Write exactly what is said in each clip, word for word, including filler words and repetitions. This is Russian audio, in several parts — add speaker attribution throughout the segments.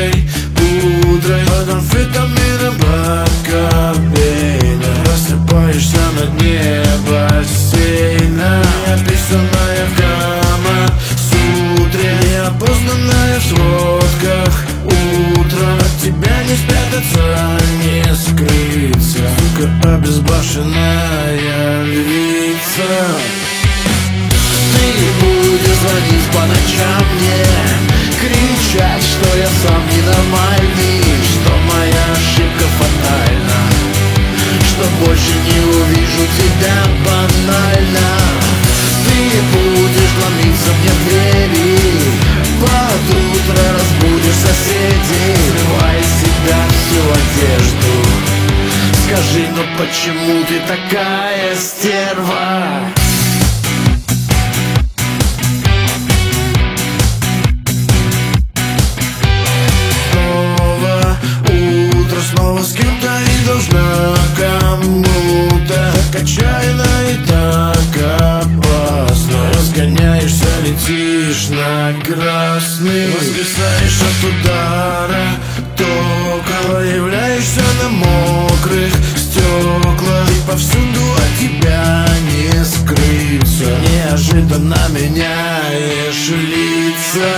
Speaker 1: мудрой, пудрой, под амфетамином кокаина. Просыпаешься на дне бассейна, неописанная в Кама-сутре, неопознанная в сводках утро. От тебя не спрятаться, не скрыться, сука, обезбашенная львица. Ты будешь звонить по ночам мне, кричать, что я сам ненормальный, что моя ошибка фатальна, что больше не увижу тебя банально. Ты будешь ломиться мне в двери, под утро разбудишь соседей, срывая с себя всю одежду. Скажи, ну почему ты такая стерва? Снова с кем-то и должна кому-то, так отчаянно и так опасно. Разгоняешься, летишь на красный, воскресаешь от удара тока, появляешься на мокрых стеклах, и повсюду от тебя не скрыться. Неожиданно меняешь лица.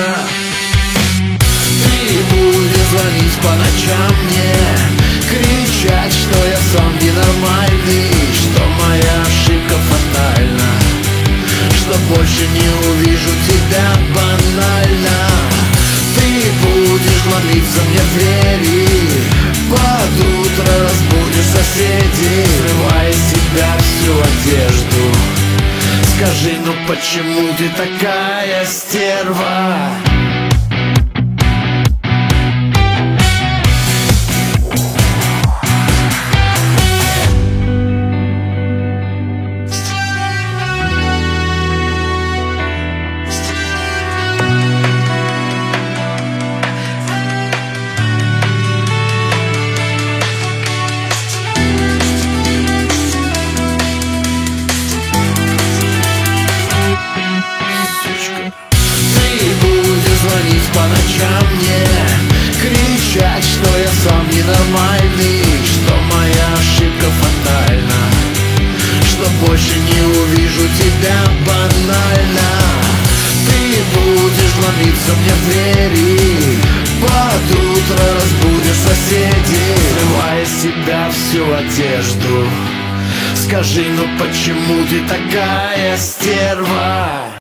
Speaker 1: Ты будешь звонить по ночам мне, кричать, что я сам ненормальный, что моя ошибка фатальна, что больше не увижу тебя банально. Ты будешь ломиться мне в двери, под утро разбудишь соседей, срывая с себя всю одежду. Скажи, ну почему ты такая стерва? Звонить по ночам мне, кричать, что я сам ненормальный, что моя ошибка фатальна, что больше не увижу тебя банально. Ты будешь ломиться мне в двери, под утро разбудишь соседей, срывая с себя всю одежду. Скажи, ну почему ты такая стерва?